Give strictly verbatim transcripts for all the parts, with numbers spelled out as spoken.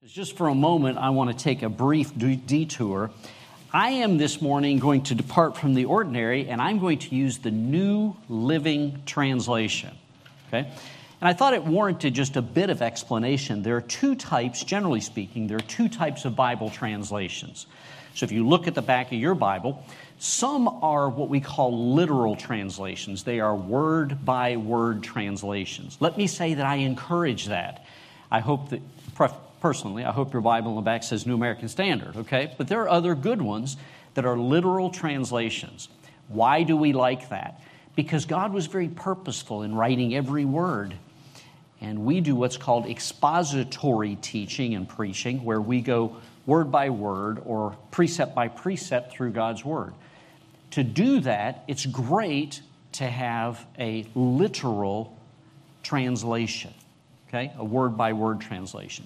Just for a moment, I want to take a brief detour. I am this morning going to depart from the ordinary, and I'm going to use the New Living Translation. Okay? And I thought it warranted just a bit of explanation. There are two types, generally speaking, there are two types of Bible translations. So if you look at the back of your Bible, some are what we call literal translations. They are word-by-word translations. Let me say that I encourage that. I hope that... Personally, I hope your Bible in the back says New American Standard, okay? But there are other good ones that are literal translations. Why do we like that? Because God was very purposeful in writing every word. And we do what's called expository teaching and preaching, where we go word by word or precept by precept through God's Word. To do that, it's great to have a literal translation, okay? A word-by-word translation.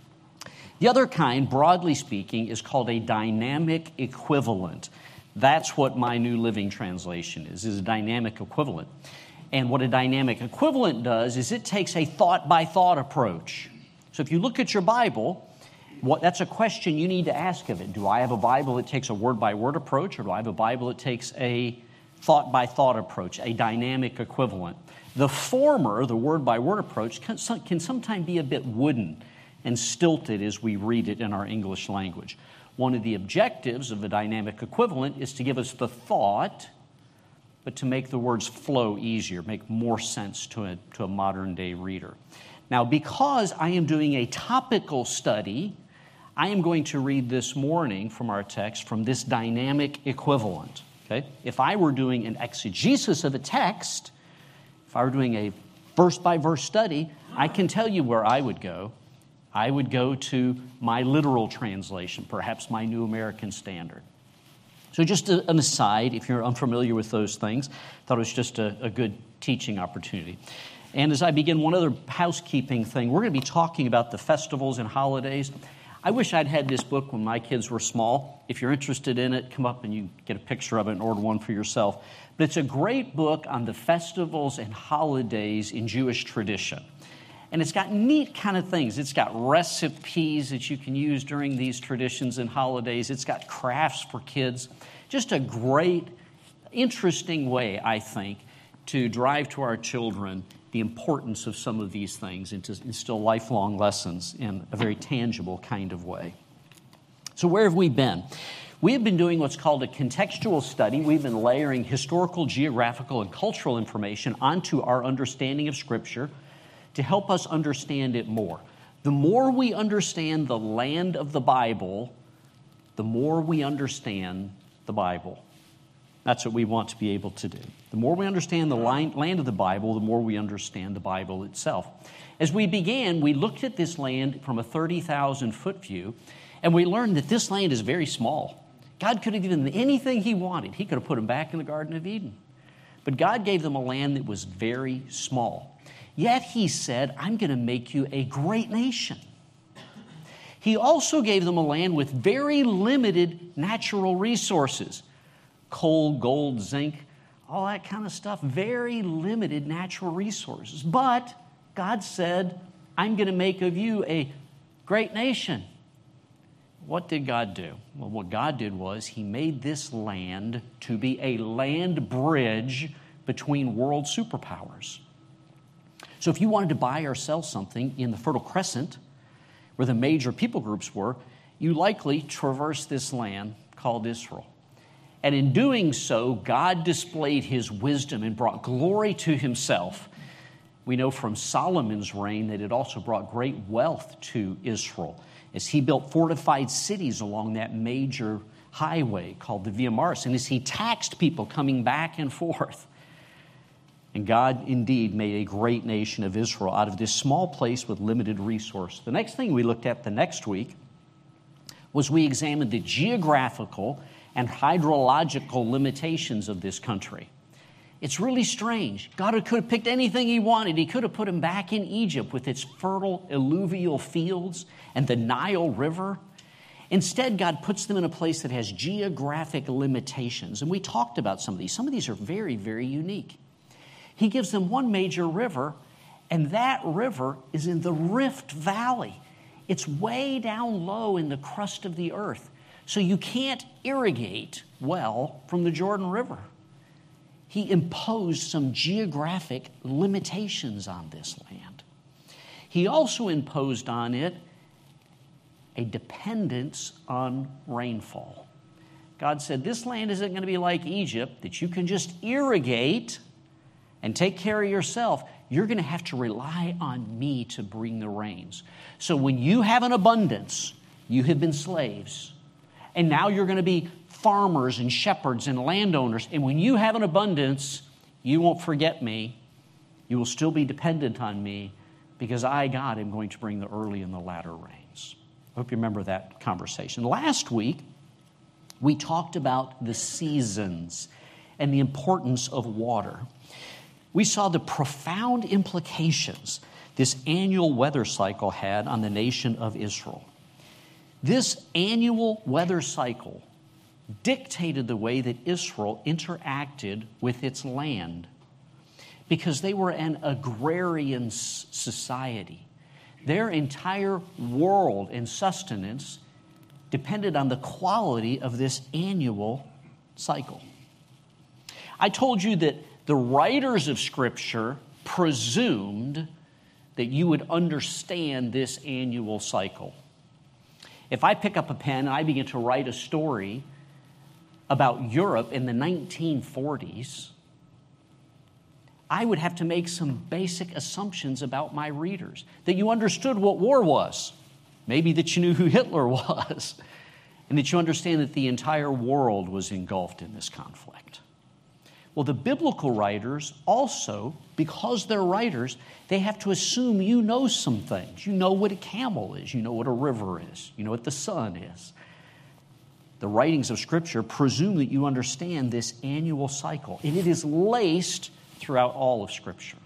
The other kind, broadly speaking, is called a dynamic equivalent. That's what my New Living Translation is, is a dynamic equivalent. And what a dynamic equivalent does is it takes a thought-by-thought approach. So if you look at your Bible, what, that's a question you need to ask of it. Do I have a Bible that takes a word-by-word approach, or do I have a Bible that takes a thought-by-thought approach, a dynamic equivalent? The former, the word-by-word approach, can, can sometimes be a bit wooden and stilted as we read it in our English language. One of the objectives of a dynamic equivalent is to give us the thought, but to make the words flow easier, make more sense to a, to a modern-day reader. Now, because I am doing a topical study, I am going to read this morning from our text from this dynamic equivalent. Okay? If I were doing an exegesis of a text, if I were doing a verse-by-verse study, I can tell you where I would go. I would go to my literal translation, perhaps my New American Standard. So just a, an aside, if you're unfamiliar with those things, I thought it was just a, a good teaching opportunity. And as I begin, one other housekeeping thing, we're going to be talking about the festivals and holidays. I wish I'd had this book when my kids were small. If you're interested in it, come up and you get a picture of it and order one for yourself. But it's a great book on the festivals and holidays in Jewish tradition. And it's got neat kind of things. It's got recipes that you can use during these traditions and holidays. It's got crafts for kids. Just a great, interesting way, I think, to drive to our children the importance of some of these things and to instill lifelong lessons in a very tangible kind of way. So where have we been? We have been doing what's called a contextual study. We've been layering historical, geographical, and cultural information onto our understanding of Scripture to help us understand it more. The more we understand the land of the Bible, the more we understand the Bible. That's what we want to be able to do. The more we understand the land of the Bible, the more we understand the Bible itself. As we began, we looked at this land from a thirty thousand foot view, and we learned that this land is very small. God could have given them anything He wanted. He could have put them back in the Garden of Eden. But God gave them a land that was very small. Yet He said, I'm going to make you a great nation. He also gave them a land with very limited natural resources. Coal, gold, zinc, all that kind of stuff. Very limited natural resources. But God said, I'm going to make of you a great nation. What did God do? Well, what God did was He made this land to be a land bridge between world superpowers. So if you wanted to buy or sell something in the Fertile Crescent, where the major people groups were, you likely traversed this land called Israel. And in doing so, God displayed His wisdom and brought glory to Himself. We know from Solomon's reign that it also brought great wealth to Israel, as he built fortified cities along that major highway called the Via Maris, and as he taxed people coming back and forth. And God indeed made a great nation of Israel out of this small place with limited resource. The next thing we looked at the next week was we examined the geographical and hydrological limitations of this country. It's really strange. God could have picked anything He wanted. He could have put them back in Egypt with its fertile alluvial fields and the Nile River. Instead, God puts them in a place that has geographic limitations. And we talked about some of these. Some of these are very, very unique. He gives them one major river, and that river is in the Rift Valley. It's way down low in the crust of the earth. So you can't irrigate well from the Jordan River. He imposed some geographic limitations on this land. He also imposed on it a dependence on rainfall. God said, this land isn't going to be like Egypt, that you can just irrigate and take care of yourself. You're going to have to rely on me to bring the rains. So when you have an abundance, you have been slaves. And now you're going to be farmers and shepherds and landowners. And when you have an abundance, you won't forget me. You will still be dependent on me because I, God, am going to bring the early and the latter rains. I hope you remember that conversation. Last week, we talked about the seasons and the importance of water. We saw the profound implications this annual weather cycle had on the nation of Israel. This annual weather cycle dictated the way that Israel interacted with its land because they were an agrarian society. Their entire world and sustenance depended on the quality of this annual cycle. I told you that the writers of Scripture presumed that you would understand this annual cycle. If I pick up a pen and I begin to write a story about Europe in the nineteen forties, I would have to make some basic assumptions about my readers. That you understood what war was, maybe that you knew who Hitler was, and that you understand that the entire world was engulfed in this conflict. Well, the biblical writers also, because they're writers, they have to assume you know some things. You know what a camel is. You know what a river is. You know what the sun is. The writings of Scripture presume that you understand this annual cycle, and it is laced throughout all of Scripture.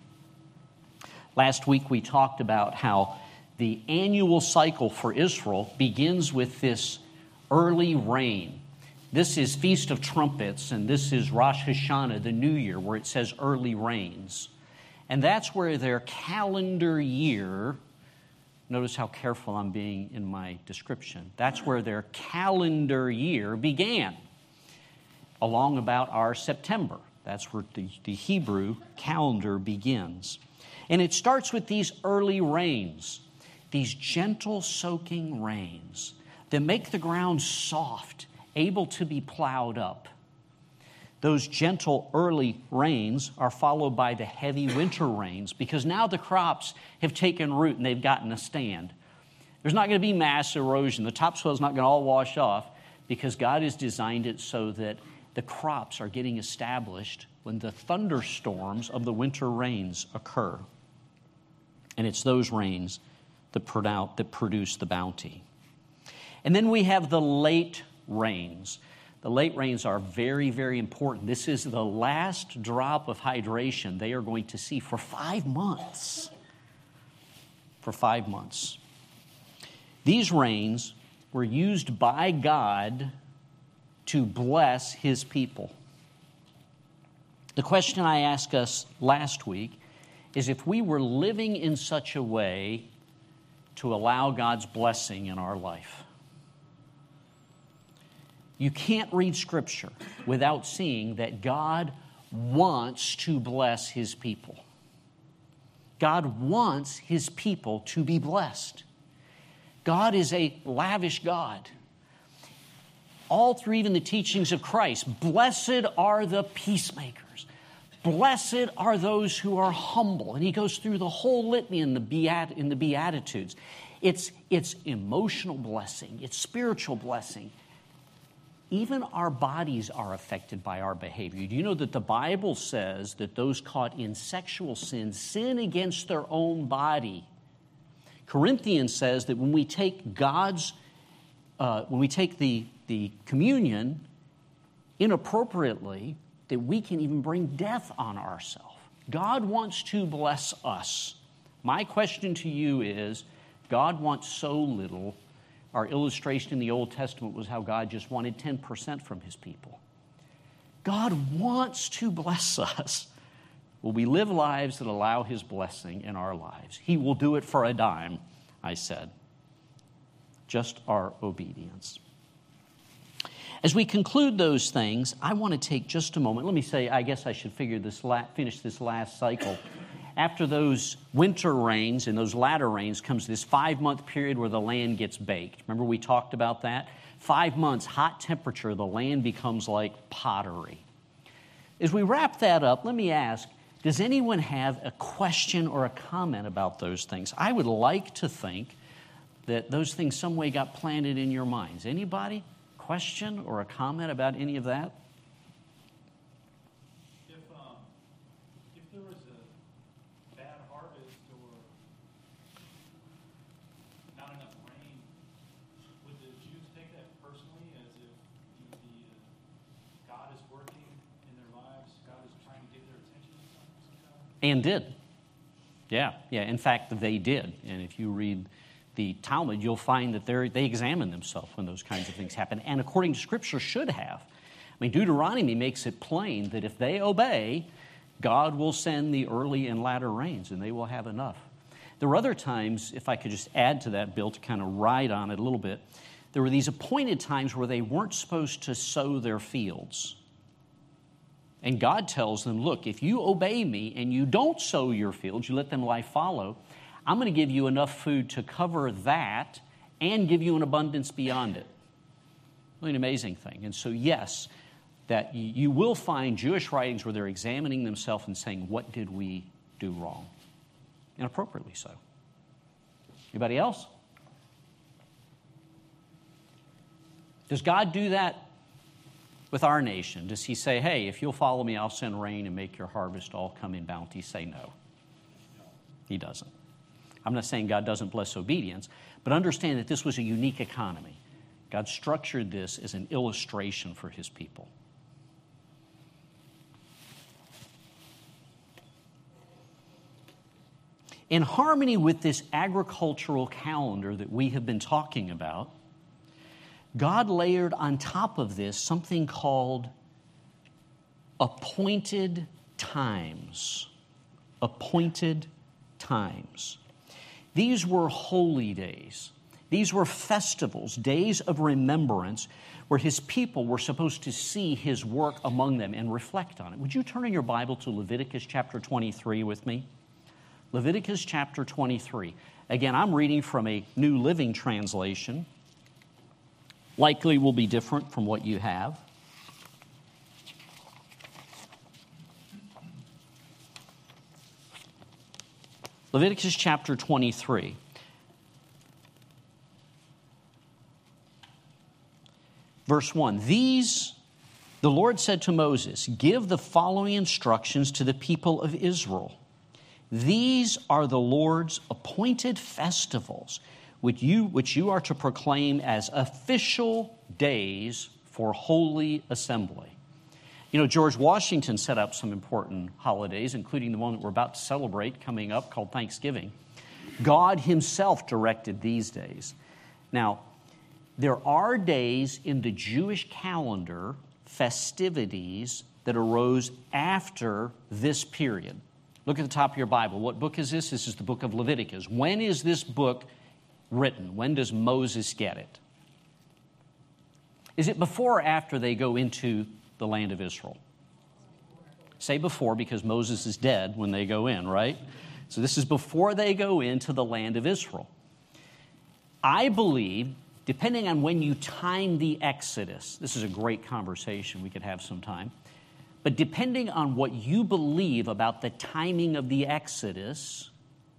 Last week we talked about how the annual cycle for Israel begins with this early rain. This is Feast of Trumpets, and this is Rosh Hashanah, the New Year, where it says early rains. And that's where their calendar year, notice how careful I'm being in my description, that's where their calendar year began, along about our September. That's where the, the Hebrew calendar begins. And it starts with these early rains, these gentle soaking rains that make the ground soft, able to be plowed up. Those gentle early rains are followed by the heavy winter rains because now the crops have taken root and they've gotten a stand. There's not going to be mass erosion. The topsoil is not going to all wash off because God has designed it so that the crops are getting established when the thunderstorms of the winter rains occur. And it's those rains that produce the bounty. And then we have the late rains. The late rains are very, very important. This is the last drop of hydration they are going to see for five months. For five months. These rains were used by God to bless His people. The question I asked us last week is if we were living in such a way to allow God's blessing in our life. You can't read Scripture without seeing that God wants to bless His people. God wants His people to be blessed. God is a lavish God. All through even the teachings of Christ, blessed are the peacemakers. Blessed are those who are humble. And He goes through the whole litany in the, Beat- in the Beatitudes. It's, it's emotional blessing. It's spiritual blessing. Even our bodies are affected by our behavior. Do you know that the Bible says that those caught in sexual sin sin against their own body? Corinthians says that when we take God's, uh, when we take the, the communion inappropriately, that we can even bring death on ourselves. God wants to bless us. My question to you is, God wants so little. Our illustration in the Old Testament was how God just wanted ten percent from His people. God wants to bless us. Will we live lives that allow His blessing in our lives? He will do it for a dime, I said. just our obedience. As we conclude those things, I want to take just a moment. Let me say, I guess I should figure this la- finish this last cycle. After those winter rains and those latter rains comes this five-month period where the land gets baked. Remember we talked about that? Five months, hot temperature, the land becomes like pottery. As we wrap that up, let me ask, does anyone have a question or a comment about those things? I would like to think that those things some way got planted in your minds. Anybody? Question or a comment about any of that? If um, if there was a bad harvest or not enough rain, would the Jews take that personally as if the, the uh, God is working in their lives, God is trying to get their attention or something? And did. Yeah, yeah. In fact, they did. And if you read the Talmud, you'll find that they examine themselves when those kinds of things happen. And according to Scripture, should have. I mean, Deuteronomy makes it plain that if they obey, God will send the early and latter rains, and they will have enough. There were other times, if I could just add to that, Bill, to kind of ride on it a little bit, there were these appointed times where they weren't supposed to sow their fields. And God tells them, look, if you obey me and you don't sow your fields, you let them lie fallow, I'm going to give you enough food to cover that and give you an abundance beyond it. Really an amazing thing. And so, yes, that you will find Jewish writings where they're examining themselves and saying, what did we do wrong? And appropriately so. Anybody else? Does God do that with our nation? Does he say, hey, if you'll follow me, I'll send rain and make your harvest all come in bounty? Say no. He doesn't. I'm not saying God doesn't bless obedience, but understand that this was a unique economy. God structured this as an illustration for his people. In harmony with this agricultural calendar that we have been talking about, God layered on top of this something called appointed times. Appointed times. These were holy days. These were festivals, days of remembrance, where his people were supposed to see his work among them and reflect on it. Would you turn in your Bible to Leviticus chapter twenty-three with me? Leviticus chapter twenty-three. Again, I'm reading from a New Living Translation. Likely will be different from what you have. Leviticus chapter twenty-three. Verse one, these, the Lord said to Moses, give the following instructions to the people of Israel. These are the Lord's appointed festivals, which you, which you are to proclaim as official days for holy assembly. You know, George Washington set up some important holidays, including the one that we're about to celebrate coming up called Thanksgiving. God himself directed these days. Now, there are days in the Jewish calendar, festivities, that arose after this period. Look at the top of your Bible. What book is this? This is the book of Leviticus. When is this book written? When does Moses get it? Is it before or after they go into the land of Israel? Say before, because Moses is dead when they go in, right? So this is before they go into the land of Israel. I believe, depending on when you time the Exodus, this is a great conversation, we could have some time, but depending on what you believe about the timing of the Exodus,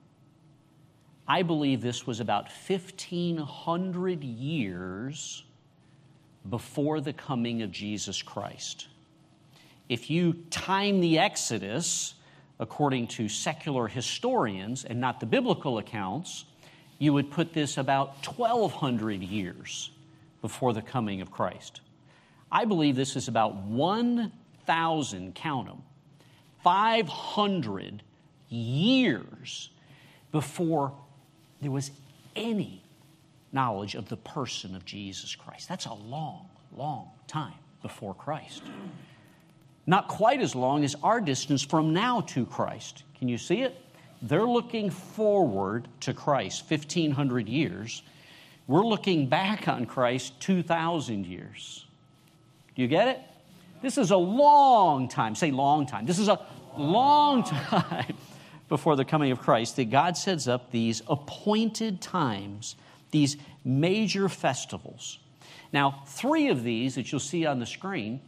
I believe this was about fifteen hundred years before the coming of Jesus Christ. If you time the Exodus according to secular historians and not the biblical accounts, you would put this about twelve hundred years before the coming of Christ. I believe this is about one thousand, count them, five hundred years before there was any knowledge of the person of Jesus Christ. That's a long, long time before Christ. Not quite as long as our distance from now to Christ. Can you see it? They're looking forward to Christ, fifteen hundred years. We're looking back on Christ two thousand years. Do you get it? This is a long time. Say long time. This is a long time before the coming of Christ that God sets up these appointed times, these major festivals. Now, three of these that you'll see on the screen,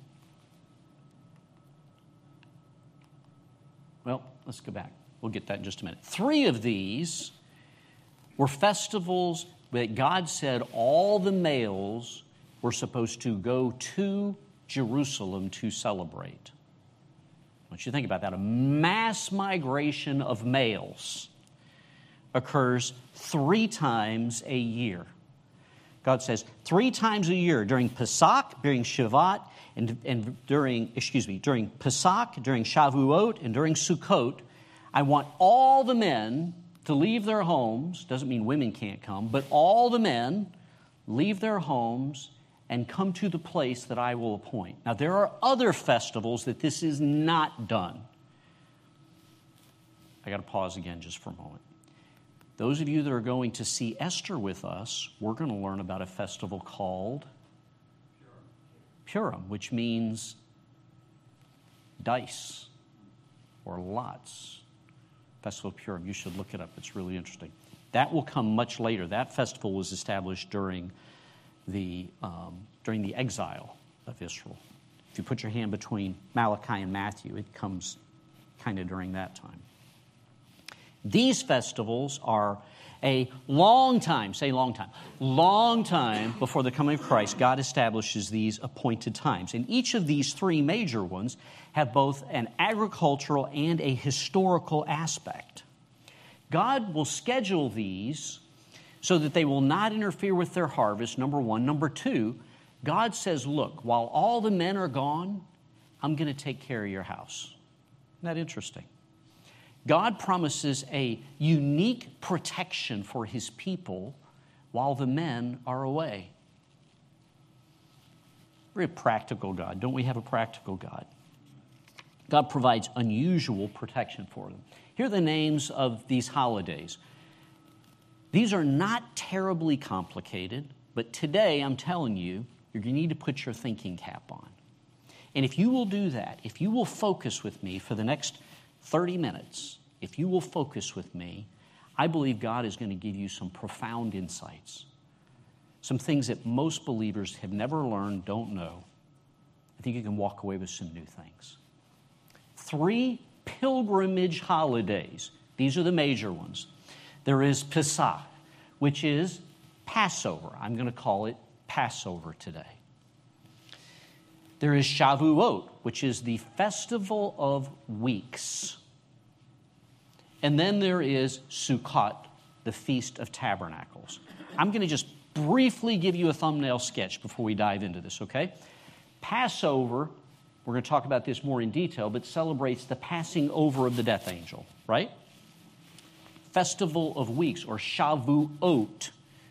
well, let's go back. We'll get that in just a minute. Three of these were festivals that God said all the males were supposed to go to Jerusalem to celebrate. I want you to think about that. A mass migration of males occurs three times a year. God says three times a year during Pesach, during Shavuot, and, and during, excuse me, during Pesach, during Shavuot, and during Sukkot, I want all the men to leave their homes. Doesn't mean women can't come, but all the men leave their homes and come to the place that I will appoint. Now, there are other festivals that this is not done. I got to pause again just for a moment. Those of you that are going to see Esther with us, we're going to learn about a festival called Purim, which means dice or lots. Festival of Purim. You should look it up. It's really interesting. That will come much later. That festival was established during the um, during the exile of Israel. If you put your hand between Malachi and Matthew, it comes kind of during that time. These festivals are a long time, say long time, long time before the coming of Christ. God establishes these appointed times. And each of these three major ones have both an agricultural and a historical aspect. God will schedule these so that they will not interfere with their harvest, number one. Number two, God says, look, while all the men are gone, I'm going to take care of your house. Isn't that interesting? God promises a unique protection for his people while the men are away. We're a practical God. Don't we have a practical God? God provides unusual protection for them. Here are the names of these holidays. These are not terribly complicated, but today I'm telling you, you're going to need to put your thinking cap on. And if you will do that, if you will focus with me for the next thirty minutes, if you will focus with me, I believe God is going to give you some profound insights, some things that most believers have never learned, don't know. I think you can walk away with some new things. Three pilgrimage holidays. These are the major ones. There is Pesach, which is Passover. I'm going to call it Passover today. There is Shavuot, which is the Festival of Weeks. And then there is Sukkot, the Feast of Tabernacles. I'm going to just briefly give you a thumbnail sketch before we dive into this, okay? Passover, we're going to talk about this more in detail, but celebrates the passing over of the death angel, right? Festival of Weeks, or Shavuot,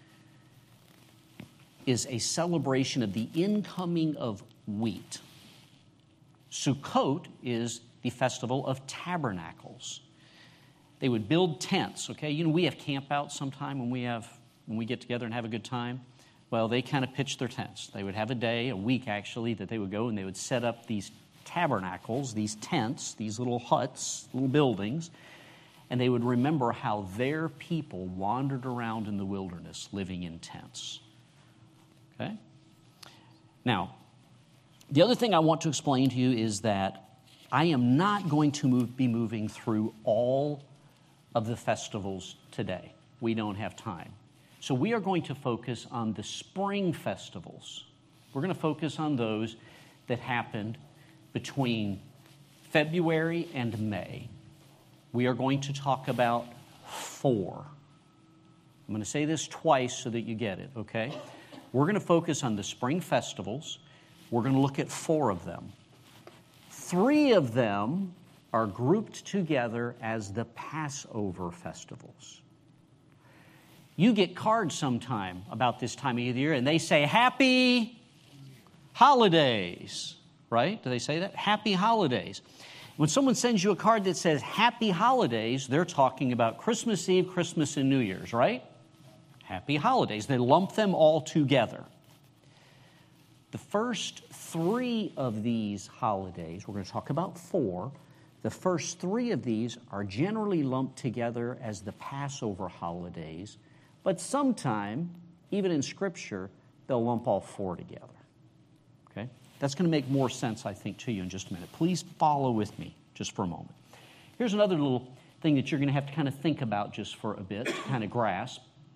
is a celebration of the incoming of wheat. Sukkot is the Festival of Tabernacles. They would build tents, okay? You know, we have camp out sometime when we have when we get together and have a good time. Well, they kind of pitched their tents. They would have a day, a week actually, that they would go and they would set up these tabernacles, these tents, these little huts, little buildings, and they would remember how their people wandered around in the wilderness living in tents. Okay? Now, the other thing I want to explain to you is that I am not going to move, be moving through all of the festivals today. We don't have time. So we are going to focus on the spring festivals. We're going to focus on those that happened between February and May. We are going to talk about four. I'm going to say this twice so that you get it, okay? We're going to focus on the spring festivals. We're going to look at four of them. Three of them are grouped together as the Passover festivals. You get cards sometime about this time of year, and they say, Happy Holidays, right? Do they say that? Happy Holidays. When someone sends you a card that says Happy Holidays, they're talking about Christmas Eve, Christmas, and New Year's, right? happy holidays. They lump them all together. The first three of these holidays, we're going to talk about four. The first three of these are generally lumped together as the Passover holidays, but sometime, even in Scripture, they'll lump all four together. Okay? That's going to make more sense, I think, to you in just a minute. Please follow with me just for a moment. Here's another little thing that you're going to have to kind of think about just for a bit, to kind of grasp.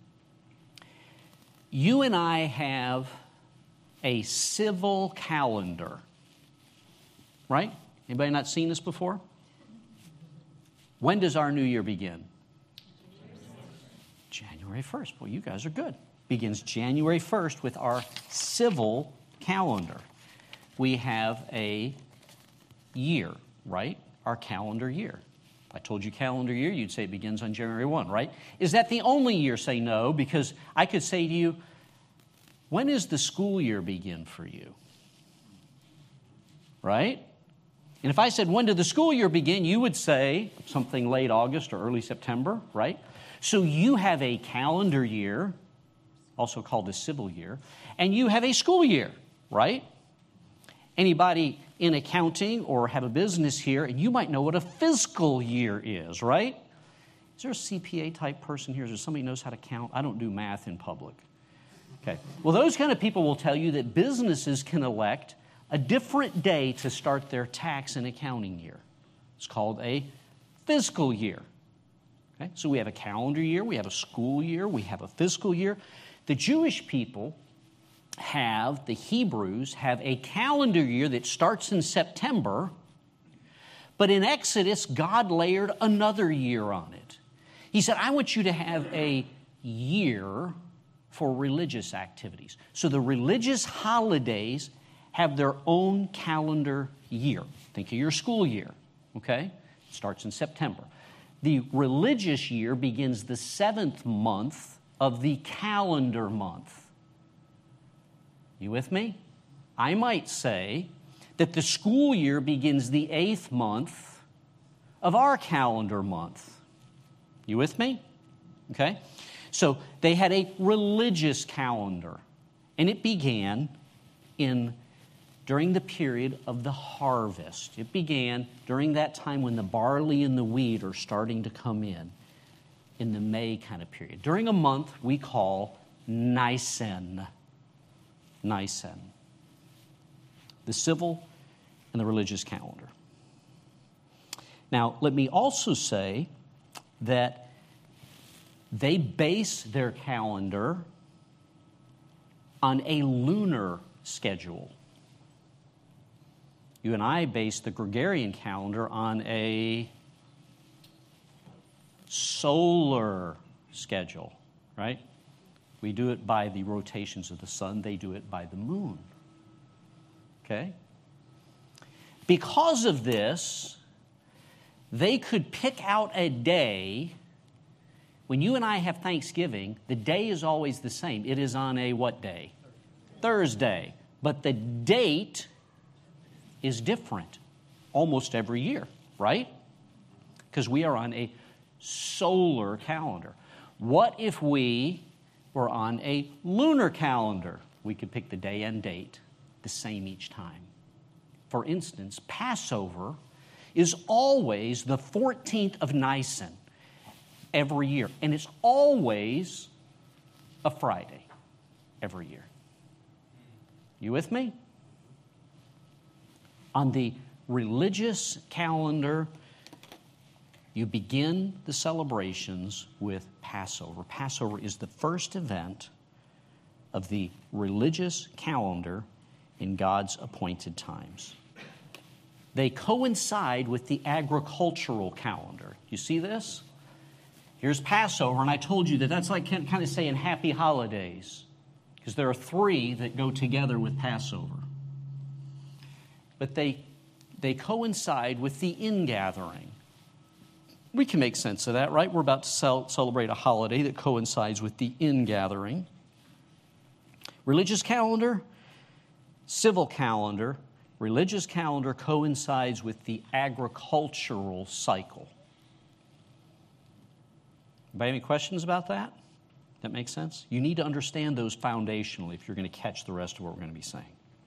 You and I have a civil calendar, right? Anybody not seen this before? When does our new year begin? January first. Well, you guys are good. Begins January first with our civil calendar. We have a year, right? Our calendar year. If I told you calendar year, you'd say it begins on January first, right? Is that the only year? Say no, because I could say to you, when does the school year begin for you? Right? And if I said, when did the school year begin? You would say something late August or early September, right? So you have a calendar year, also called a civil year, and you have a school year, right? Anybody in accounting or have a business here, and you might know what a fiscal year is, right? Is there a C P A type person here? Is there somebody who knows how to count? I don't do math in public. Okay. Well, those kind of people will tell you that businesses can elect a different day to start their tax and accounting year. It's called a fiscal year. Okay? So we have a calendar year, we have a school year, we have a fiscal year. The Jewish people have, the Hebrews have a calendar year that starts in September, but in Exodus, God layered another year on it. He said, I want you to have a year for religious activities. So the religious holidays have their own calendar year. Think of your school year, okay? It starts in September. The religious year begins the seventh month of the calendar month. You with me? I might say that the school year begins the eighth month of our calendar month. You with me? Okay? So they had a religious calendar, and it began in during the period of the harvest. It began during that time when the barley and the wheat are starting to come in, in the May kind of period. During a month we call Nisan. Nisan. The civil and the religious calendar. Now, let me also say that they base their calendar on a lunar schedule. You and I base the Gregorian calendar on a solar schedule, right? We do it by the rotations of the sun. They do it by the moon. Okay? Because of this, they could pick out a day. When you and I have Thanksgiving, the day is always the same. It is on a what day? Thursday. But the date is different almost every year, right? Because we are on a solar calendar. What if we were on a lunar calendar? We could pick the day and date the same each time. For instance, Passover is always the fourteenth of Nisan every year. And it's always a Friday every year. You with me? On the religious calendar, you begin the celebrations with Passover. Passover is the first event of the religious calendar in God's appointed times. They coincide with the agricultural calendar. You see this? Here's Passover, and I told you that that's like kind of saying happy holidays, because there are three that go together with Passover. But they, they coincide with the ingathering. We can make sense of that, right? We're about to cel- celebrate a holiday that coincides with the ingathering. Religious calendar, civil calendar. Religious calendar coincides with the agricultural cycle. Anybody have any questions about that? That makes sense? You need to understand those foundationally if you're going to catch the rest of what we're going to be saying.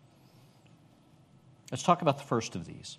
Let's talk about the first of these.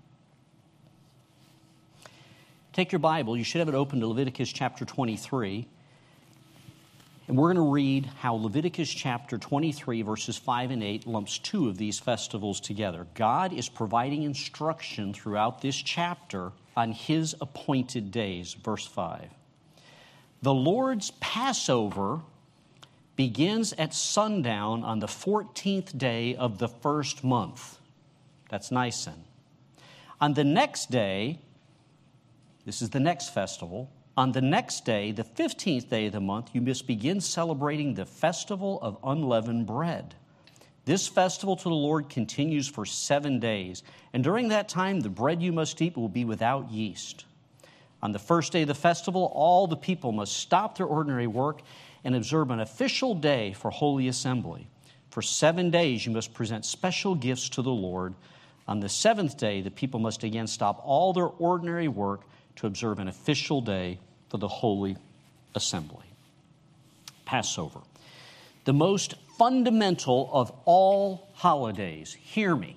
Take your Bible. You should have it open to Leviticus chapter twenty-three. And we're going to read how Leviticus chapter twenty-three, verses five and eight, lumps two of these festivals together. God is providing instruction throughout this chapter on His appointed days. Verse five. The Lord's Passover begins at sundown on the fourteenth day of the first month. That's Nisan. On the next day, this is the next festival, on the next day, the fifteenth day of the month, you must begin celebrating the festival of unleavened bread. This festival to the Lord continues for seven days, and during that time, the bread you must eat will be without yeast. On the first day of the festival, all the people must stop their ordinary work and observe an official day for holy assembly. For seven days, you must present special gifts to the Lord. On the seventh day, the people must again stop all their ordinary work to observe an official day for the holy assembly. Passover, the most fundamental of all holidays. Hear me.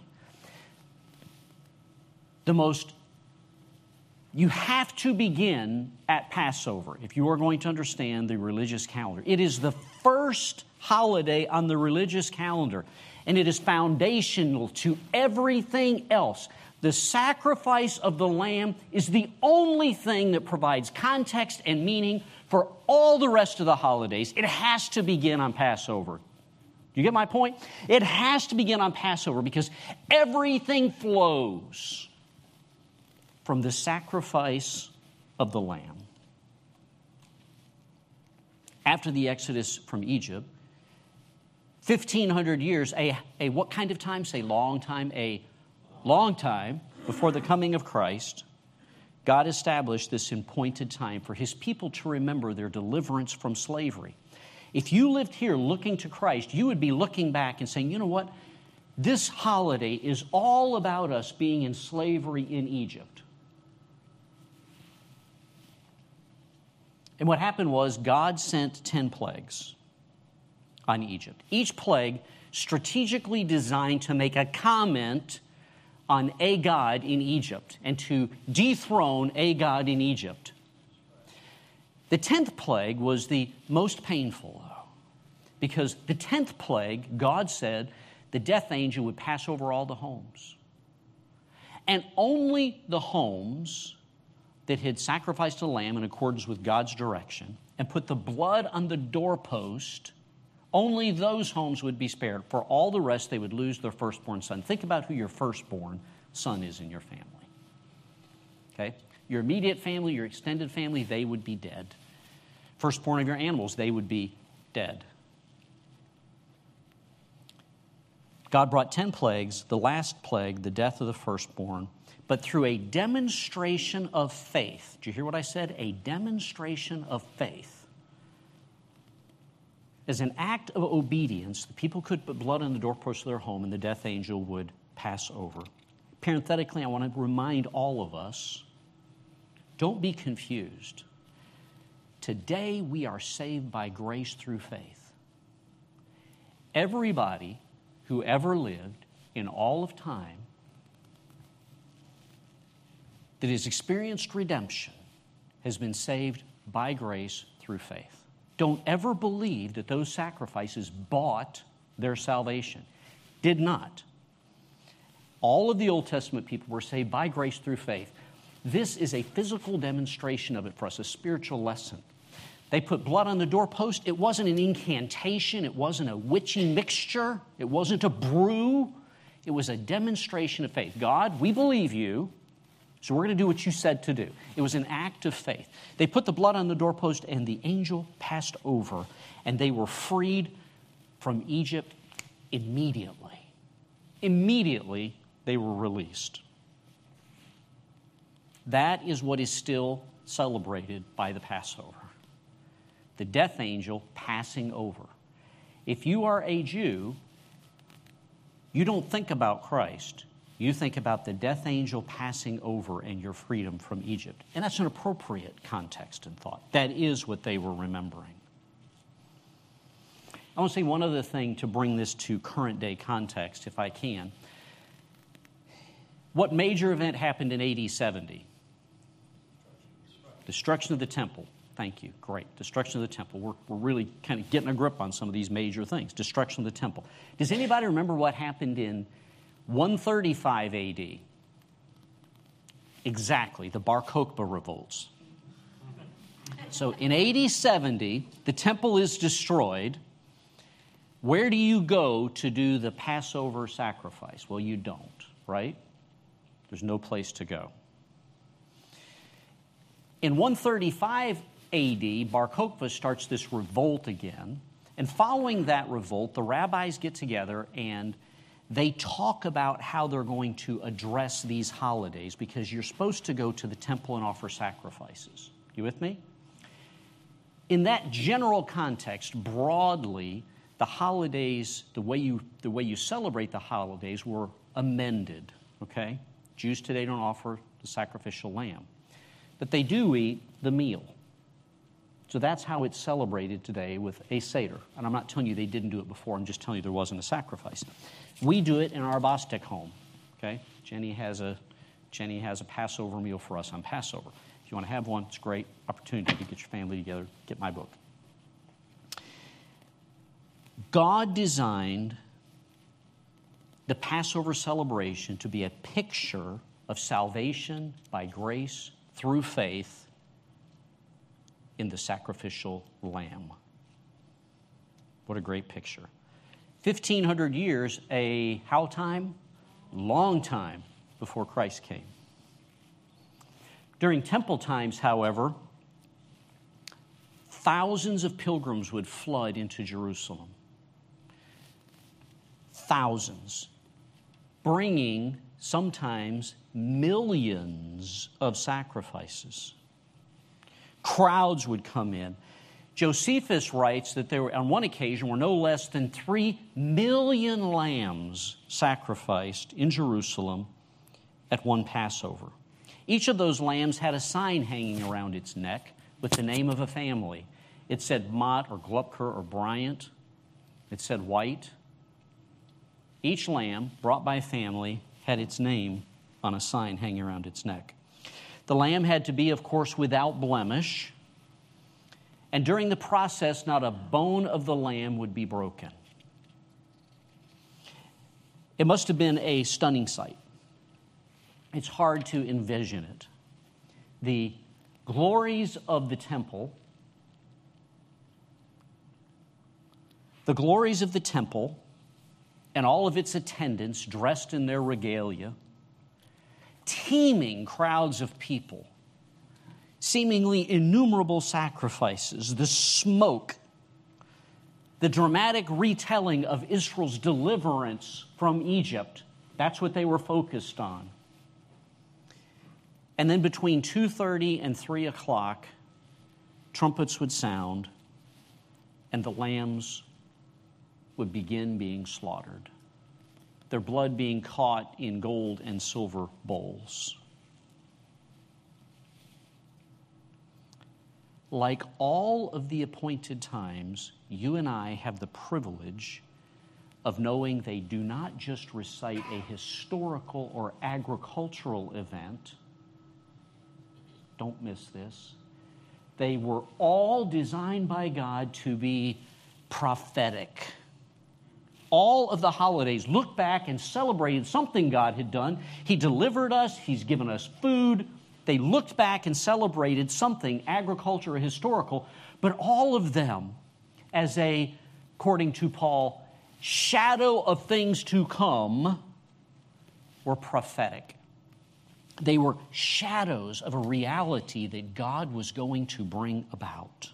The most You have to begin at Passover if you are going to understand the religious calendar. It is the first holiday on the religious calendar, and it is foundational to everything else. The sacrifice of the lamb is the only thing that provides context and meaning for all the rest of the holidays. It has to begin on Passover. You get my point? It has to begin on Passover because everything flows from the sacrifice of the lamb. After the Exodus from Egypt, fifteen hundred years, a, a what kind of time? Say long time, a long time before the coming of Christ, God established this appointed time for His people to remember their deliverance from slavery. If you lived here looking to Christ, you would be looking back and saying, you know what? This holiday is all about us being in slavery in Egypt. And what happened was God sent ten plagues on Egypt. Each plague strategically designed to make a comment on a god in Egypt and to dethrone a god in Egypt. The tenth plague was the most painful, though, because the tenth plague, God said, the death angel would pass over all the homes. And only the homes that had sacrificed a lamb in accordance with God's direction and put the blood on the doorpost, only those homes would be spared. For all the rest, they would lose their firstborn son. Think about who your firstborn son is in your family. Okay? Your immediate family, your extended family, they would be dead. Firstborn of your animals, they would be dead. God brought ten plagues, the last plague, the death of the firstborn, but through a demonstration of faith. Did you hear what I said? A demonstration of faith. As an act of obedience, the people could put blood on the doorpost of their home and the death angel would pass over. Parenthetically, I want to remind all of us, don't be confused. Today we are saved by grace through faith. Everybody who ever lived in all of time that has experienced redemption has been saved by grace through faith. Don't ever believe that those sacrifices bought their salvation. Did not. All of the Old Testament people were saved by grace through faith. This is a physical demonstration of it for us, a spiritual lesson. They put blood on the doorpost. It wasn't an incantation. It wasn't a witchy mixture. It wasn't a brew. It was a demonstration of faith. God, we believe you, so we're going to do what you said to do. It was an act of faith. They put the blood on the doorpost, and the angel passed over, and they were freed from Egypt immediately. Immediately, they were released. That is what is still celebrated by the Passover. The death angel passing over. If you are a Jew, you don't think about Christ. You think about the death angel passing over and your freedom from Egypt. And that's an appropriate context and thought. That is what they were remembering. I want to say one other thing to bring this to current day context, if I can. What major event happened in A D seventy? Destruction of the temple. Thank you. Great. Destruction of the temple. We're, we're really kind of getting a grip on some of these major things. Destruction of the temple. Does anybody remember what happened in one thirty-five A D? Exactly, the Bar Kokhba revolts. So in A D seventy, the temple is destroyed. Where do you go to do the Passover sacrifice? Well, you don't, right? There's no place to go. In one thirty-five A D, Bar Kokhba starts this revolt again. And following that revolt, the rabbis get together and they talk about how they're going to address these holidays, because you're supposed to go to the temple and offer sacrifices. You with me? In that general context, broadly, the holidays, the way you, the way you celebrate the holidays were amended, okay? Jews today don't offer the sacrificial lamb, but they do eat the meal. So that's how it's celebrated today with a Seder. And I'm not telling you they didn't do it before, I'm just telling you there wasn't a sacrifice. We do it in our Bostic home, okay? Jenny has a, Jenny has a Passover meal for us on Passover. If you want to have one, it's a great opportunity to get your family together, get my book. God designed the Passover celebration to be a picture of salvation by grace through faith in the sacrificial lamb. What a great picture. fifteen hundred years, a how time? Long time before Christ came. During temple times, however, thousands of pilgrims would flood into Jerusalem. Thousands. Bringing sometimes millions of sacrifices. Crowds would come in. Josephus writes that there were, on one occasion, were no less than three million lambs sacrificed in Jerusalem at one Passover. Each of those lambs had a sign hanging around its neck with the name of a family. It said Mott or Glupker or Bryant. It said White. Each lamb brought by a family had its name on a sign hanging around its neck. The lamb had to be, of course, without blemish. And during the process, not a bone of the lamb would be broken. It must have been a stunning sight. It's hard to envision it. The glories of the temple, the glories of the temple, and all of its attendants dressed in their regalia, teeming crowds of people, seemingly innumerable sacrifices, the smoke, the dramatic retelling of Israel's deliverance from Egypt. That's what they were focused on. And then between two thirty and three o'clock, trumpets would sound, and the lambs would begin being slaughtered, their blood being caught in gold and silver bowls. Like all of the appointed times, you and I have the privilege of knowing they do not just recite a historical or agricultural event. Don't miss this. They were all designed by God to be prophetic. All of the holidays looked back and celebrated something God had done. He delivered us. He's given us food. They looked back and celebrated something, agriculture or historical, but all of them as a, according to Paul, shadow of things to come were prophetic. They were shadows of a reality that God was going to bring about.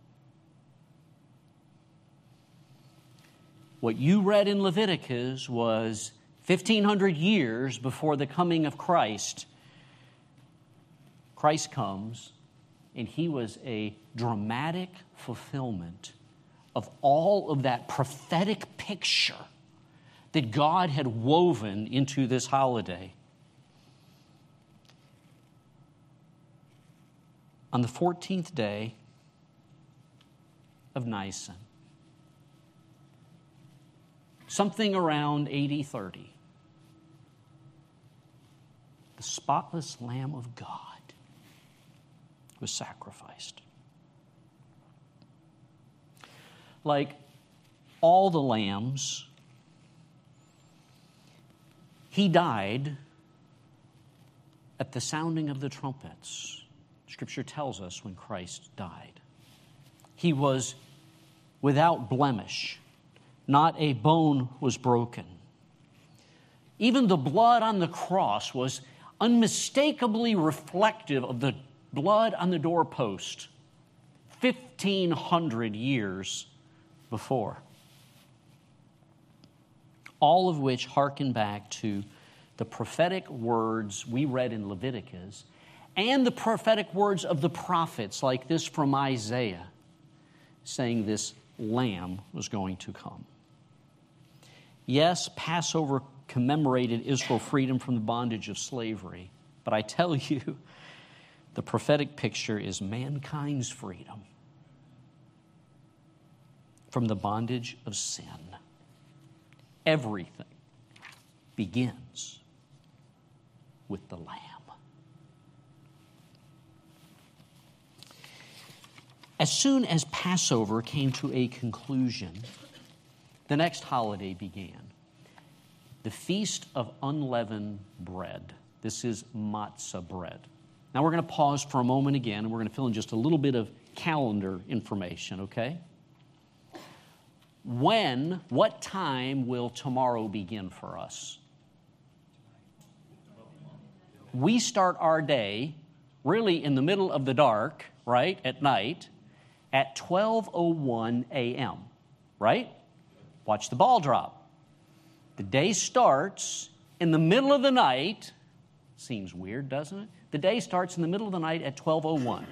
What you read in Leviticus was fifteen hundred years before the coming of Christ. Christ comes, and he was a dramatic fulfillment of all of that prophetic picture that God had woven into this holiday. On the fourteenth day of Nisan, something around A D thirty. The spotless Lamb of God was sacrificed. Like all the lambs, he died at the sounding of the trumpets. Scripture tells us when Christ died. He was without blemish. Not a bone was broken. Even the blood on the cross was unmistakably reflective of the blood on the doorpost fifteen hundred years before. All of which harken back to the prophetic words we read in Leviticus and the prophetic words of the prophets, like this from Isaiah, saying this lamb was going to come. Yes, Passover commemorated Israel's freedom from the bondage of slavery, but I tell you, the prophetic picture is mankind's freedom from the bondage of sin. Everything begins with the Lamb. As soon as Passover came to a conclusion, the next holiday began. The Feast of Unleavened Bread. This is matzah bread. Now we're going to pause for a moment again, and we're going to fill in just a little bit of calendar information, okay? When, what time will tomorrow begin for us? We start our day really in the middle of the dark, right, at night, at twelve oh one a.m., right? Watch the ball drop. The day starts in the middle of the night. Seems weird, doesn't it? The day starts in the middle of the night at twelve oh one.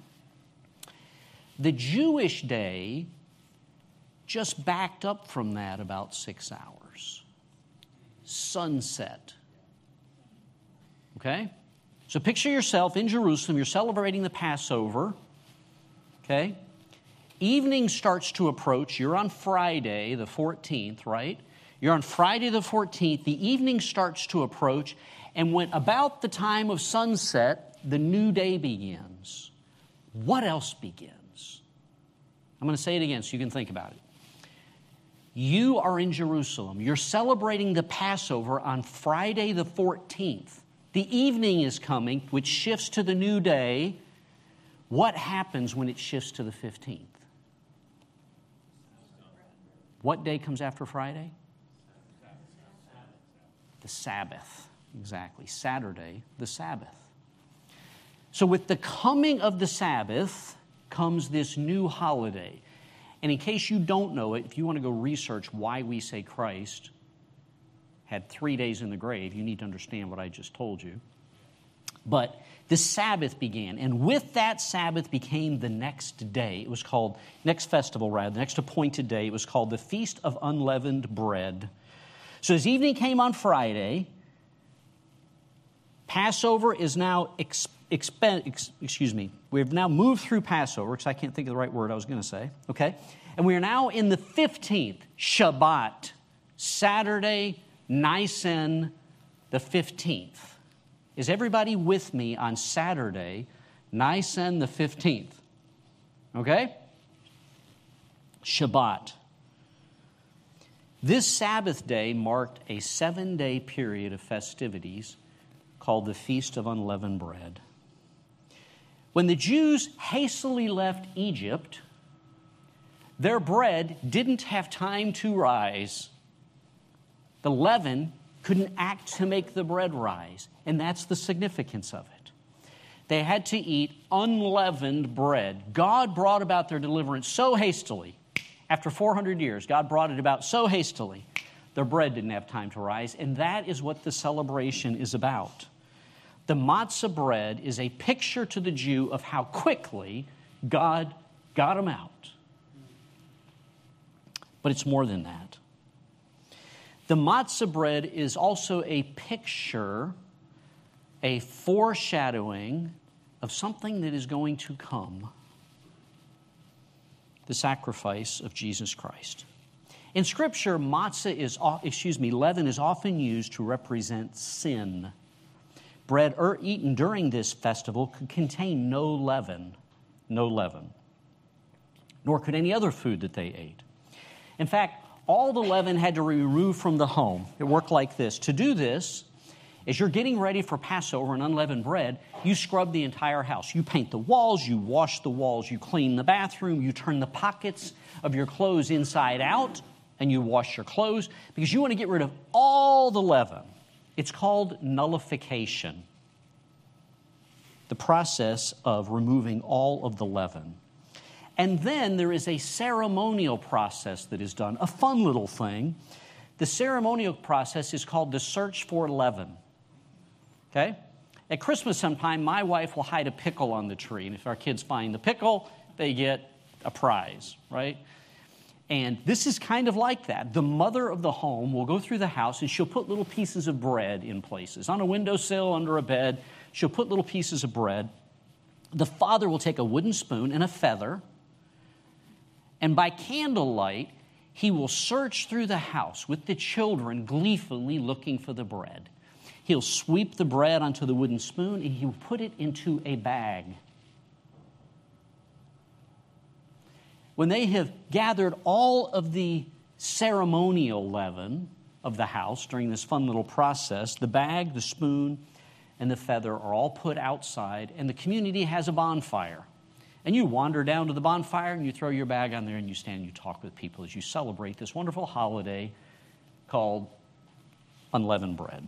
The Jewish day just backed up from that about six hours. Sunset. Okay? So picture yourself in Jerusalem. You're celebrating the Passover. Okay? Evening starts to approach. You're on Friday the fourteenth, right? You're on Friday the fourteenth. The evening starts to approach. And when about the time of sunset, the new day begins. What else begins? I'm going to say it again so you can think about it. You are in Jerusalem. You're celebrating the Passover on Friday the fourteenth. The evening is coming, which shifts to the new day. What happens when it shifts to the fifteenth? What day comes after Friday? The Sabbath. Exactly. Saturday, the Sabbath. So with the coming of the Sabbath comes this new holiday. And in case you don't know it, if you want to go research why we say Christ had three days in the grave, you need to understand what I just told you. But the Sabbath began, and with that Sabbath became the next day. It was called, next festival rather, the next appointed day. It was called the Feast of Unleavened Bread. So as evening came on Friday, Passover is now, ex, expen, ex, excuse me, we've now moved through Passover, because I can't think of the right word I was going to say, okay? And we are now in the fifteenth, Shabbat, Saturday, Nisan, the fifteenth. Is everybody with me on Saturday, Nisan the fifteenth? Okay? Shabbat. This Sabbath day marked a seven-day period of festivities called the Feast of Unleavened Bread. When the Jews hastily left Egypt, their bread didn't have time to rise. The leaven couldn't act to make the bread rise, and that's the significance of it. They had to eat unleavened bread. God brought about their deliverance so hastily. After four hundred years, God brought it about so hastily, their bread didn't have time to rise, and that is what the celebration is about. The matzah bread is a picture to the Jew of how quickly God got them out. But it's more than that. The matzah bread is also a picture, a foreshadowing of something that is going to come. The sacrifice of Jesus Christ. In Scripture, matzah is, excuse me, leaven is often used to represent sin. Bread er, eaten during this festival could contain no leaven, no leaven, nor could any other food that they ate. In fact, all the leaven had to be removed from the home. It worked like this. To do this, as you're getting ready for Passover and unleavened bread, you scrub the entire house. You paint the walls, you wash the walls, you clean the bathroom, you turn the pockets of your clothes inside out, and you wash your clothes because you want to get rid of all the leaven. It's called nullification, the process of removing all of the leaven. And then there is a ceremonial process that is done, a fun little thing. The ceremonial process is called the search for leaven. Okay? At Christmas sometime, my wife will hide a pickle on the tree. And if our kids find the pickle, they get a prize, right? And this is kind of like that. The mother of the home will go through the house and she'll put little pieces of bread in places. On a windowsill, under a bed, she'll put little pieces of bread. The father will take a wooden spoon and a feather, and by candlelight, he will search through the house with the children gleefully looking for the bread. He'll sweep the bread onto the wooden spoon and he'll put it into a bag. When they have gathered all of the ceremonial leaven of the house during this fun little process, the bag, the spoon, and the feather are all put outside, and the community has a bonfire. And you wander down to the bonfire and you throw your bag on there and you stand and you talk with people as you celebrate this wonderful holiday called unleavened bread.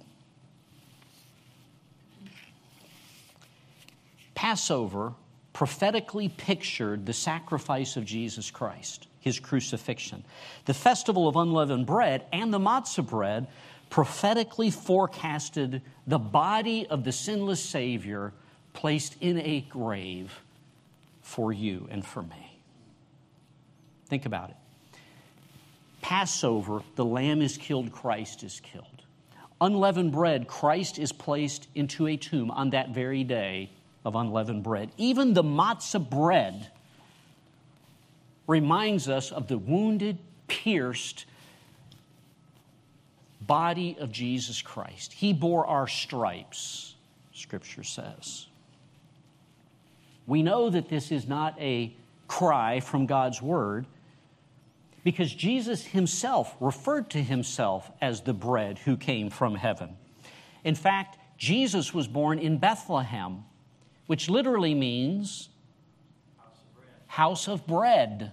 Passover prophetically pictured the sacrifice of Jesus Christ, his crucifixion. The festival of unleavened bread and the matzah bread prophetically forecasted the body of the sinless Savior placed in a grave for you and for me. Think about it. Passover, the lamb is killed, Christ is killed. Unleavened bread, Christ is placed into a tomb on that very day of unleavened bread. Even the matzah bread reminds us of the wounded, pierced body of Jesus Christ. He bore our stripes, Scripture says. We know that this is not a cry from God's Word because Jesus himself referred to himself as the bread who came from heaven. In fact, Jesus was born in Bethlehem, which literally means house of bread. House of bread.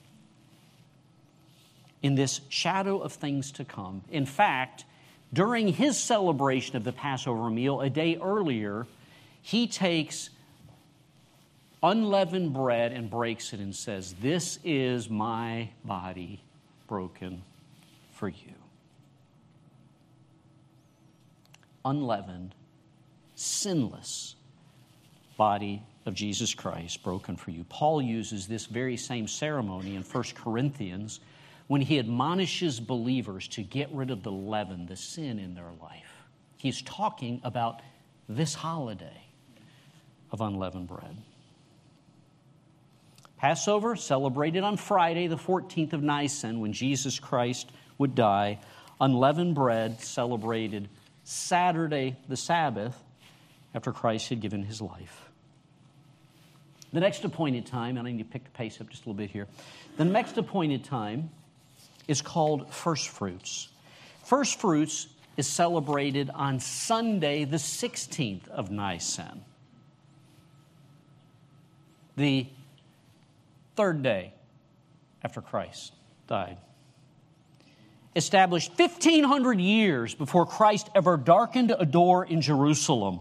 In this shadow of things to come. In fact, during his celebration of the Passover meal a day earlier, he takes unleavened bread and breaks it and says, "This is my body broken for you." Unleavened, sinless body of Jesus Christ broken for you. Paul uses this very same ceremony in First Corinthians when he admonishes believers to get rid of the leaven, the sin in their life. He's talking about this holiday of unleavened bread. Passover, celebrated on Friday, the fourteenth of Nisan, when Jesus Christ would die. Unleavened bread, celebrated Saturday, the Sabbath, after Christ had given his life. The next appointed time, and I need to pick the pace up just a little bit here. The next appointed time is called First Fruits. First Fruits is celebrated on Sunday, the sixteenth of Nisan, the third day after Christ died. Established fifteen hundred years before Christ ever darkened a door in Jerusalem.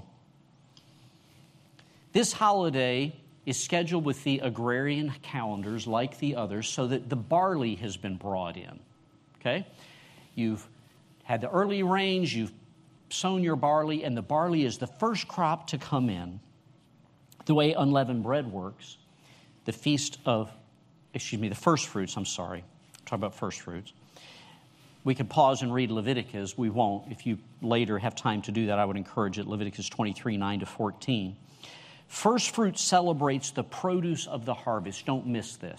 This holiday is scheduled with the agrarian calendars like the others so that the barley has been brought in. Okay? You've had the early rains, you've sown your barley, and the barley is the first crop to come in. The way unleavened bread works, the feast of, excuse me, the first fruits, I'm sorry. Talk about first fruits. We could pause and read Leviticus. We won't. If you later have time to do that, I would encourage it. Leviticus twenty-three, nine to fourteen. First fruit celebrates the produce of the harvest. Don't miss this.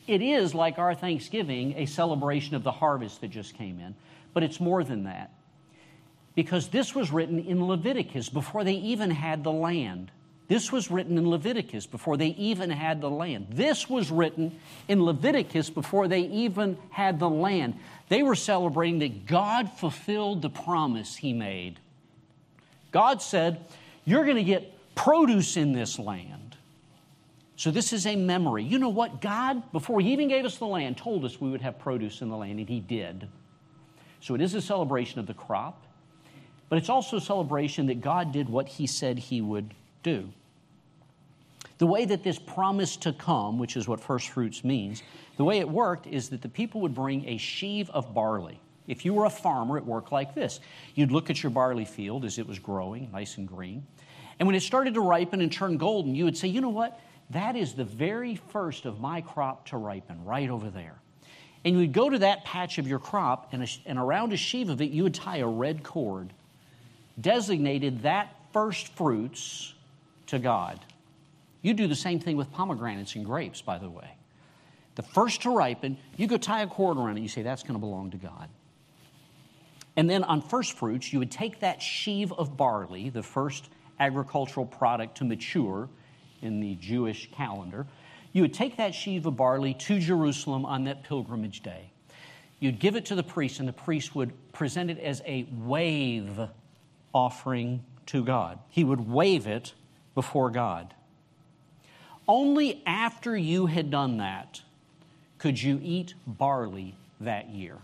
It is, like our Thanksgiving, a celebration of the harvest that just came in, but it's more than that. Because this was written in Leviticus before they even had the land. This was written in Leviticus before they even had the land. This was written in Leviticus before they even had the land. They were celebrating that God fulfilled the promise He made. God said, you're going to get produce in this land. So this is a memory. You know what? God, before He even gave us the land, told us we would have produce in the land, and He did. So it is a celebration of the crop, but it's also a celebration that God did what He said He would do. The way that this promise to come, which is what first fruits means, the way it worked is that the people would bring a sheaf of barley. If you were a farmer, it worked like this. You'd look at your barley field as it was growing, nice and green. And when it started to ripen and turn golden, you would say, you know what? That is the very first of my crop to ripen, right over there. And you would go to that patch of your crop, and, a, and around a sheaf of it, you would tie a red cord, designated that first fruits to God. You do the same thing with pomegranates and grapes, by the way. The first to ripen, you go tie a cord around it, you say, that's going to belong to God. And then on first fruits, you would take that sheaf of barley, the first agricultural product to mature in the Jewish calendar. You would take that sheaf of barley to Jerusalem on that pilgrimage day. You'd give it to the priest, and the priest would present it as a wave offering to God. He would wave it before God. Only after you had done that could you eat barley that year.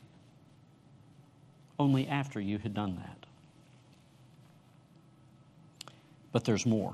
Only after you had done that. But there's more.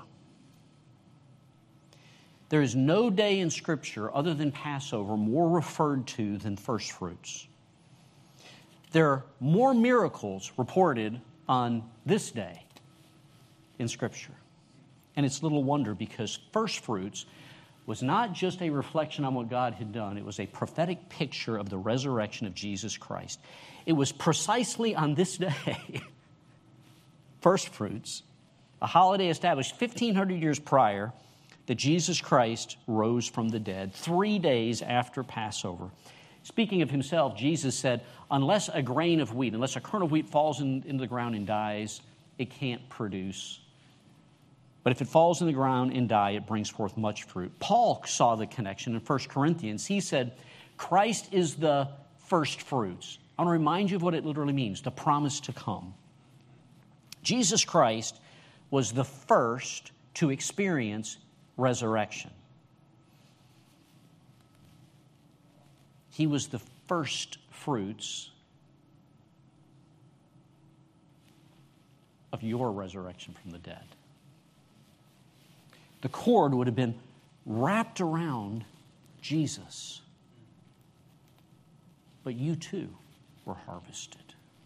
There is no day in Scripture other than Passover more referred to than first fruits. There are more miracles reported on this day in Scripture. And it's little wonder, because first fruits was not just a reflection on what God had done. It was a prophetic picture of the resurrection of Jesus Christ. It was precisely on this day, first fruits, a holiday established fifteen hundred years prior, that Jesus Christ rose from the dead, three days after Passover. Speaking of Himself, Jesus said, unless a grain of wheat, unless a kernel of wheat falls in, into the ground and dies, it can't produce. But if it falls in the ground and die, it brings forth much fruit. Paul saw the connection in First Corinthians. He said, Christ is the first fruits. I want to remind you of what it literally means, the promise to come. Jesus Christ was the first to experience resurrection. He was the first fruits of your resurrection from the dead. The cord would have been wrapped around Jesus. But you too were harvested.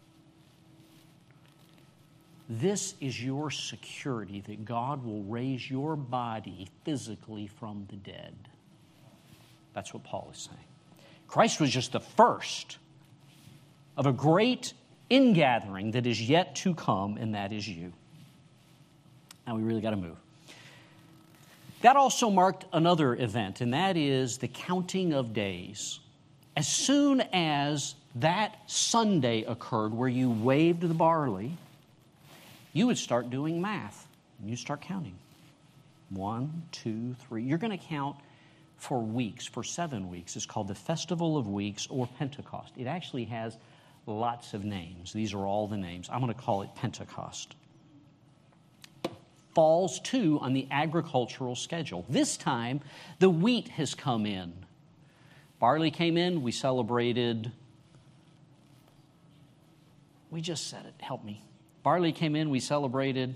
This is your security that God will raise your body physically from the dead. That's what Paul is saying. Christ was just the first of a great ingathering that is yet to come, and that is you. Now we really got to move. That also marked another event, and that is the counting of days. As soon as that Sunday occurred where you waved the barley, you would start doing math. You start counting. One, two, three. You're going to count for weeks, for seven weeks. It's called the Festival of Weeks or Pentecost. It actually has lots of names. These are all the names. I'm going to call it Pentecost. Falls too on the agricultural schedule. This time, the wheat has come in. Barley came in, we celebrated. We just said it, help me. Barley came in, we celebrated.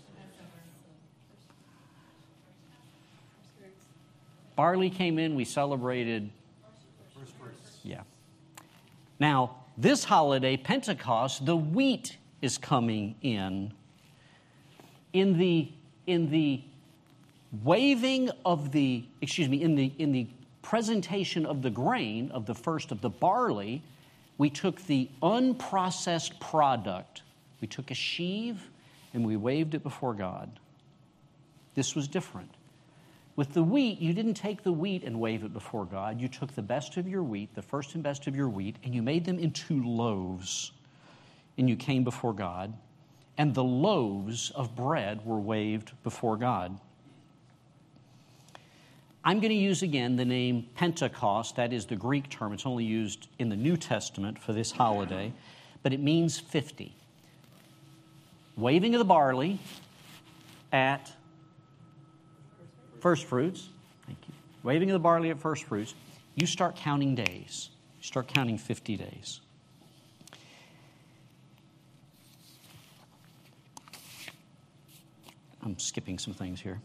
Barley came in, we celebrated. Yeah. Now, this holiday, Pentecost, the wheat is coming in. In the, in the waving of the, excuse me, in the, in the presentation of the grain, of the first of the barley, we took the unprocessed product. We took a sheaf and we waved it before God. This was different. With the wheat, you didn't take the wheat and wave it before God. You took the best of your wheat, the first and best of your wheat, and you made them into loaves. And you came before God, and the loaves of bread were waved before God. I'm going to use again the name Pentecost. That is the Greek term. It's only used in the New Testament for this holiday, but it means fifty. Waving of the barley at first fruits. Thank you. Waving of the barley at first fruits. You start counting days. You start counting fifty days. I'm skipping some things here.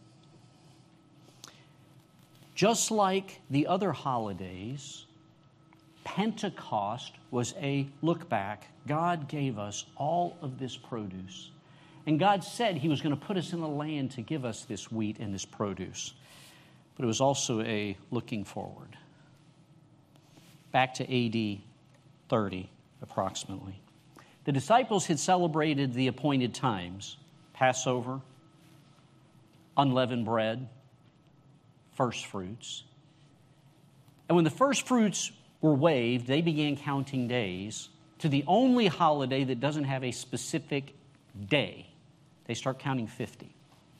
Just like the other holidays, Pentecost was a look back. God gave us all of this produce. And God said He was going to put us in the land to give us this wheat and this produce. But it was also a looking forward. Back to A D thirty, approximately. The disciples had celebrated the appointed times: Passover, unleavened bread, first fruits. And when the first fruits were waved, they began counting days to the only holiday that doesn't have a specific day. They start counting fifty.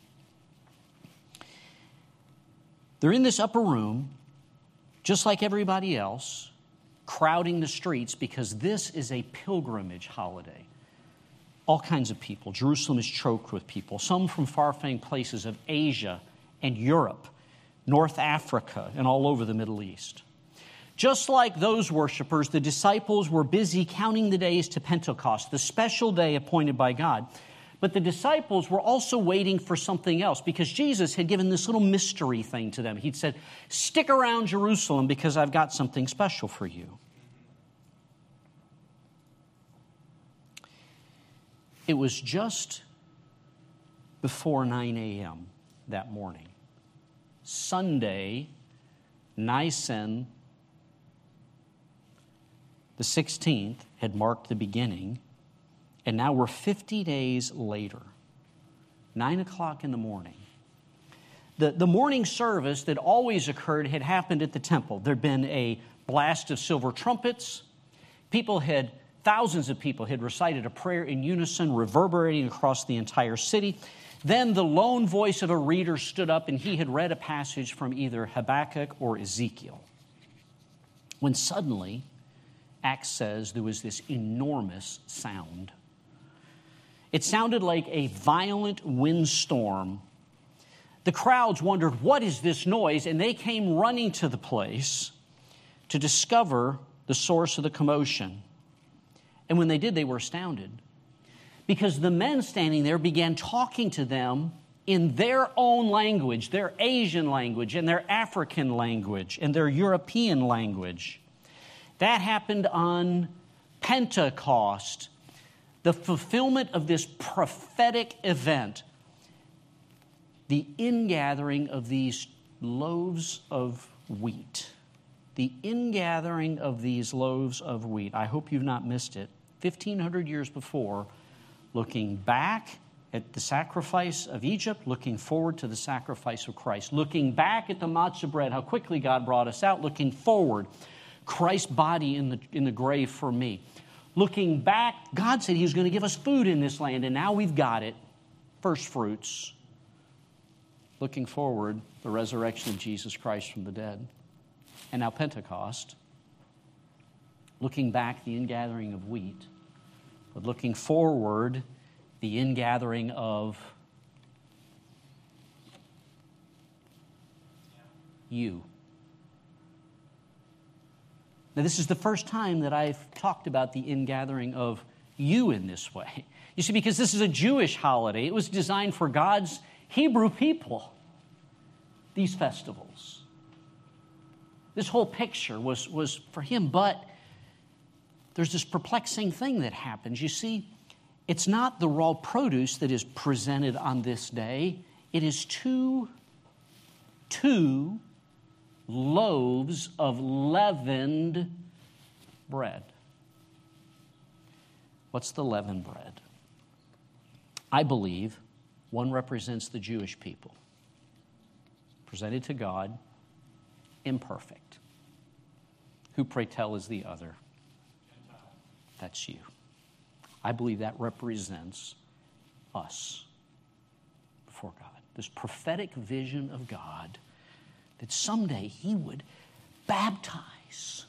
They're in this upper room, just like everybody else, crowding the streets because this is a pilgrimage holiday. All kinds of people. Jerusalem is choked with people, some from far-famed places of Asia and Europe, North Africa, and all over the Middle East. Just like those worshipers, the disciples were busy counting the days to Pentecost, the special day appointed by God. But the disciples were also waiting for something else because Jesus had given this little mystery thing to them. He'd said, stick around Jerusalem because I've got something special for you. It was just before nine a.m. that morning. Sunday, Nisan, the sixteenth, had marked the beginning. And now we're fifty days later, nine o'clock in the morning. The, the morning service that always occurred had happened at the temple. There'd been a blast of silver trumpets. People had, thousands of people had recited a prayer in unison, reverberating across the entire city. Then the lone voice of a reader stood up and he had read a passage from either Habakkuk or Ezekiel. When suddenly, Acts says, there was this enormous sound. It sounded like a violent windstorm. The crowds wondered, what is this noise? And they came running to the place to discover the source of the commotion. And when they did, they were astounded. Because the men standing there began talking to them in their own language, their Asian language, and their African language, and their European language. That happened on Pentecost, the fulfillment of this prophetic event, the ingathering of these loaves of wheat. The ingathering of these loaves of wheat. I hope you've not missed it. fifteen hundred years before, looking back at the sacrifice of Egypt, looking forward to the sacrifice of Christ. Looking back at the matzah bread, how quickly God brought us out. Looking forward, Christ's body in the, in the grave for me. Looking back, God said He was going to give us food in this land, and now we've got it. First fruits. Looking forward, the resurrection of Jesus Christ from the dead. And now Pentecost. Looking back, the ingathering of wheat. But looking forward, the ingathering of you. Now, this is the first time that I've talked about the ingathering of you in this way. You see, because this is a Jewish holiday. It was designed for God's Hebrew people, these festivals. This whole picture was, was for Him, but there's this perplexing thing that happens. You see, it's not the raw produce that is presented on this day. It is two, two loaves of leavened bread. What's the leavened bread? I believe one represents the Jewish people. presented to God, imperfect. Who, pray tell, is the other? Gentile. That's you. I believe that represents us before God. This prophetic vision of God that someday He would baptize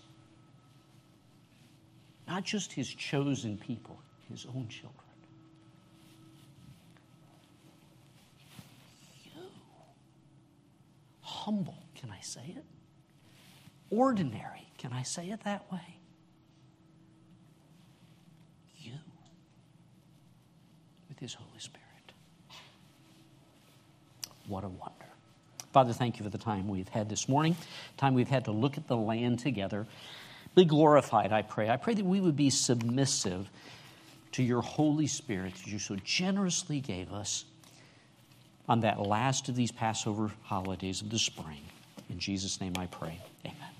not just His chosen people, His own children. You. Humble, can I say it? Ordinary, can I say it that way? You. With His Holy Spirit. What a wonder. Father, thank you for the time we've had this morning, time we've had to look at the land together. Be glorified, I pray. I pray that we would be submissive to your Holy Spirit that you so generously gave us on that last of these Passover holidays of the spring. In Jesus' name I pray. Amen.